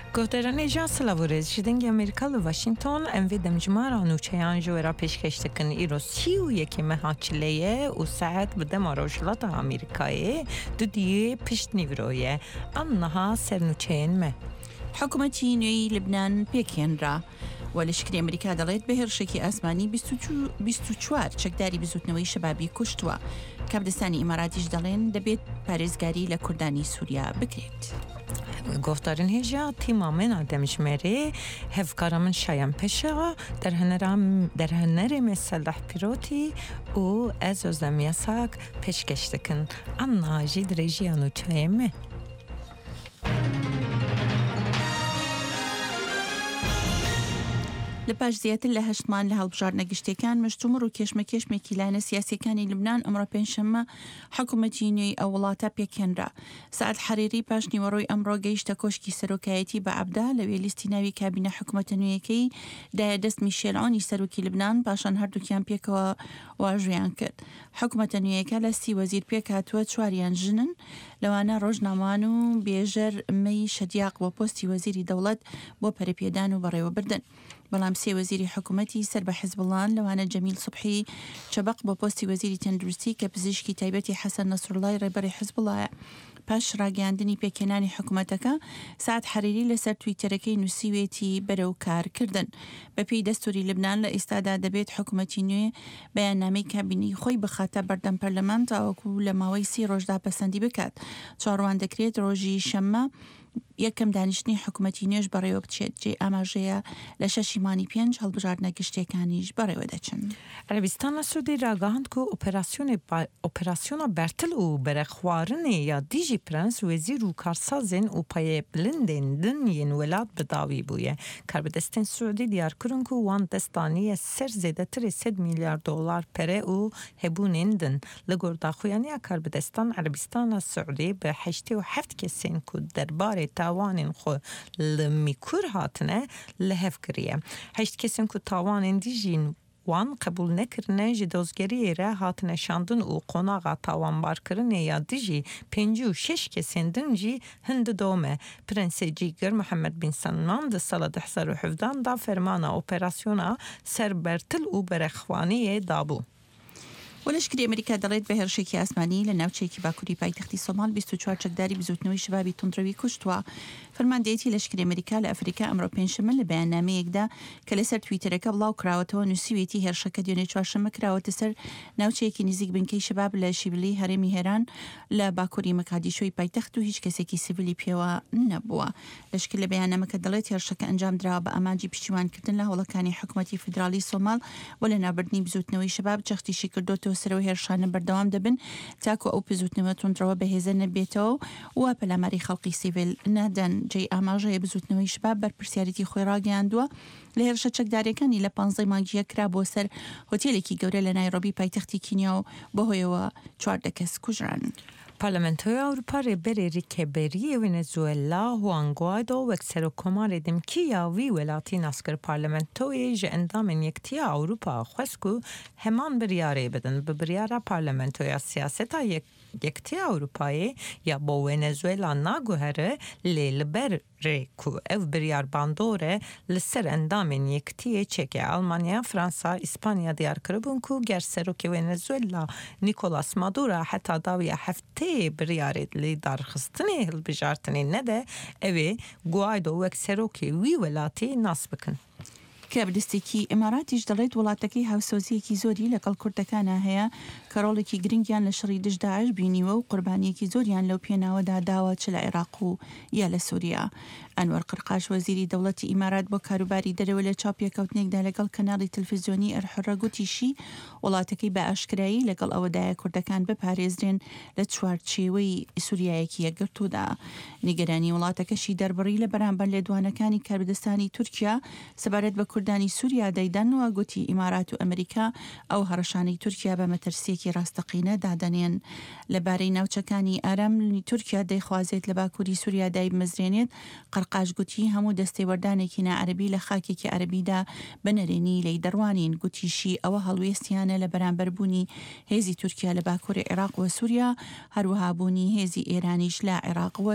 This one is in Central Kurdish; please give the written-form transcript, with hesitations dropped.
گۆدەرانێژا سلااوێز ji dengê Amerîka li Washington em vê demjimara nûçeyan ji wera pêşkeş dikin îro 31 meha çileyê û saet bi dema rojhilata Amerîkayê du diyê pişt nîviroye. Em niha sernûçeyên me. حکوومەتی نوێی لبنان پێکێنرا و لەشکری ئەمریکا دەڵێت بە هێرشێکی ئاسمانی 24 چەکداری بزوتنەوەی شەبابی کوشتووە. کابدستانی ئیماراتیش دەڵێن دەبێت پارێزگاری لە کوردانی سووریا بکرێت. گفتارên hêja tîma mena demjimêrê hevkara min şayan peşa derhenerê me Seldah Pîrotî û ez özlemiya sak pêşkeş dikin. Em niha jî dirêjiya nûçeyên me. لە پاش زیاتر لە 8 مان لە هەڵبژاردنە گشتیەکان مشتومڕ و کێشمەکێشمێکی لایەنە سیاسیەکانی لوبنان ئەمڕۆ پێنجشەممە حکوومەتی نوێی ئەو وڵاتە پێکێنرا. سعد حەریری پاش نیوەڕۆی ئەمڕۆ گەیشتە کۆشکی سەرۆکایەتی بە عەبدا لە وێلیستی ناوی کابینە حکوومەتە نوێیەکەی دایە دەست میشێل عۆنی سەرۆکی لوبنان پاشان هەردووکیان پێکەوە واژویان کرد. حکوومەتە نوێیەکە لە 30 وەزیر پێک هاتووە 4یان ژنن لەوانە ڕۆژنامەوان و بێژەر مەی شەدیاق بۆ پۆستی وەزیری دەوڵەت بۆ پەرەپێدان و بەڕێوەبردن. بەڵام سێ وەزیری حکوومەتی سەر بە حیزبڵان لەوانە جەمیل سوبحی چەبق بۆ پۆستی وەزیری تەندروستی کە پزیشکی تایبەتی حەسەن نەسروڵڵای ڕێبەری حیزبڵایە. پاش ڕاگەاندنی پێکێنانی حکوومەتەکە سعد حەریری لەسەر تویتەرەکەی نووسیوێتی بەرەو کارکردن. بەپێی دەستوری لبنان لە ئێستادا دەبێت حکوومەتی نوێ بەیاننامەی کابینی خۆی بخاتە بەردەم پەرلەمان تاوەکو لە ماوەی 30 ڕۆژدا پەسەندی بکات. چاڕوان دەکرێت ڕۆژی شەممە یەکەم دانیشتنی حکوومەتی نوێژ بەڕێوە بچێت جێ ئاماژەیە لە 6 مانی 5 هەڵبژاردنە گشتیەکانیش بەڕێوە دەچن. عربستانە سوودی ڕاگەاند و ئۆپەراسیۆنا بەرتل و بەرەخواردنê ya dijî prens wezîr û karsazên û payê bilindên din yên welat bi dawî bûye. Karbidestên Suudî diyar kirin ku wan destaniye ser zêdetirê 100 milyar dolar pere û hebûnên din. Li gor daxuyaniya Karbidestan Erebistana Suudî bi 87 kesên ku derbarê tawanên xwe li mîkur hatine li hev kiriye. 8 kesên ku tawanên dijîn wan qebûl nekirine ji dozgeriyê re hatine şandin û qonaxa tawanbarkirinê ya dijî 56 kesên din jî hin didome. Prensê Cîgir Mihemed Bin Salman di sala 2017 da fermana operasyona serbertil û berexwaniyê dabû. ولشکری ئەمریکا دەڵێت بە هێرشێکی ئاسمانی لە ناوچەیەکی باکووری پایتەختی سۆمال 24 چەکداری بزوتنەوەی شەبابی توندڕەوی کوشتووە. فەرماندەیەتی لەشکری ئەمریکا لە ئەفریقا ئەمڕۆ پێنجشەممە لە بەیاننامەیەکدا کە لەسەر تویتەرەکە بڵاو کراوەتەوە نووسیوێتی هێرشەکە دوێنێ چوارشەممە کراوەتە سەر ناوچەیەکی نزیک بنکەی شەباب لە شیبلی هەرێمی هێران لە باکووری مەکادیشۆی پایتەخت و هیچ کەسێکی سیڤیلی پێوە نەبووە. لەشکر لە بەیاننامەکە دەڵێت هێرشەکە ئەنجام درراوە بە ئامانجی پشتیوانکردن لە هەوڵەکانی حکوومەتی فیدراڵی سۆمال و لە نابردنی بزوتنەوەی شەباب جەختیشی کردوتەوە سەرەوە هێرشانە بەردەوام دەبن تاکو ئەو بزوتنەوە تونندڕەوە بەهێزە نەبێتەوە و پەلاماری خەڵقی سیڤیل نادەن. جێی ئاماژەیە بزوتنەوەی شەباب بەرپرسیارەتی خۆی ڕاگەیاندووە لە هێرشە چەکدارەکانی لە 15 مانگیە کرا بۆ سەر هۆتێلێکی گەورە لە نایڕۆبی پایتەختی کینیا و بەهۆیەوە 14 کەس کوژران. Parlamentoya Avrupa rêberê Rêkeberiyê Venezuela Juan Guaido wek serokkomarê dimkiya wî welatî nas kir. Parlamentoyê ji endamên Yektiya Awropa xwest ku heman biryarê bidin. Bi biryara Parlamentoya siyaseta Yektiya Awropayê ya bo Venezuela naguhere lê li ber rê ku ev biryar bandore li ser endamên Yektiyê çeke. Almanya, Fransa, İspanya diyar kiribûn ku ger serokê Venezuela Nicolas Maduro heta dawiya heftê biryarê lê darxistinê hilbijartinê nede evê Guaido wek serokê wî welatî nas bikin. کابدستێکی ئێماراتیش دەڵێت وڵاتەکەی هاوسۆزیەکی زۆری لەگەڵ کوردەکانە هەیە کە ڕۆڵێکی گرنگیان لە شەڕی دژداعش بینیوە و قوربانیەکی زۆریان لەو پێناوەدا داوە چ لە عێراق و یا لە سووریا. ئەنوەر قرقاش وەزیری دەوڵەتی ئیمارات بۆ کاروباری دەرەوە لە چاپێکەوتنێکدا لەگەڵ کەناڵی تەلەڤیزیۆنی ئەلحورە گوتیشی وڵاتەکەی بە ئاشکرایی لەگەڵ ئەوەدایە کوردەکان بپارێزرێن لە چوارچێوەی سووریایەکی یەکگرتوودا. نیگەرانی وڵاتەکەشی دەربڕی لە بەرامبەر لێدوانەکانی کاربدەستانی تورکیا سەبارەت بە کوردانی سووریا دەیدەنەوە گوتی ئیمارات و ئەمریکا ئەو هەڕەشانەی تورکیا بە مەترسیەکی ڕاستەقینە دادەنێن. لەبارەی ناوچەکانی ئارامنی تورکیا دەیخوازێت لە باکووری سووریا دایبمەزرێنێت. قەرقاش گوتی هەموو دەستێوەردانێکی نائەرەبی لە خاکێکی عەرەبیدا بەنەرێنی لەی دەڕوانین. گوتیشی ئەوە هەڵوێستیانە لە بەرامبەربوونی هێزی تورکیا لە باکووری عێراق و سووریا هەروەها بوونی هێزی ئێرانیش لە عێراق